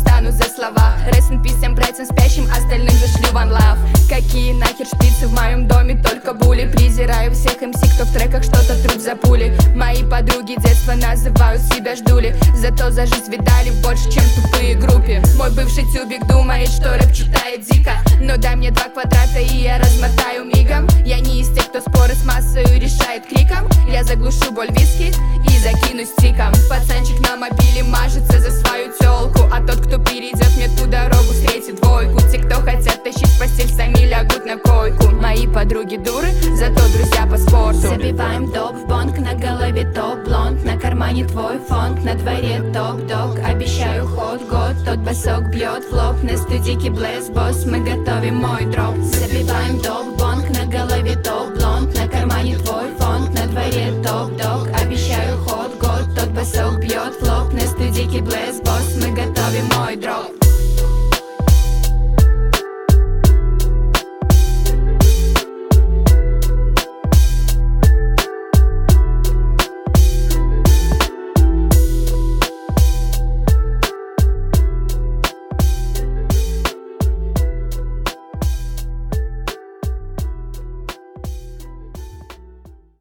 стану за слова. Rest in peace всем братьям спящим, остальным зашлю one love. Какие нахер шпицы в моем доме, только були. Презираю всех МС, кто в треках что-то трут за пули. Мои подруги детства называют себя ждули, зато за жизнь видали больше, чем тупые группы. Мой бывший тюбик думает, что рэп читает дико, но дай мне 2 квадрата и я размотаю мигом. Я не из тех, кто споры с массой решает криком. Я заглушу боль виски и закинусь тиком. Пацанчик на мобиле мажется за свою тёлку, а тот, кто перейдет мне ту дорогу, встретит двойку. Те, кто хотят тащить в постель, сами лягут на койку. Мои подруги дуры, зато друзья по спорту. Забиваем топ в бонг, на голове топ-блонд, на кармане твой фонд, на дворе топ-дог. Обещаю ход год, тот басок бьет в лоб. На студийке Блэс Босс, мы готовим мой дроп. Забиваем топ в бонг, на голове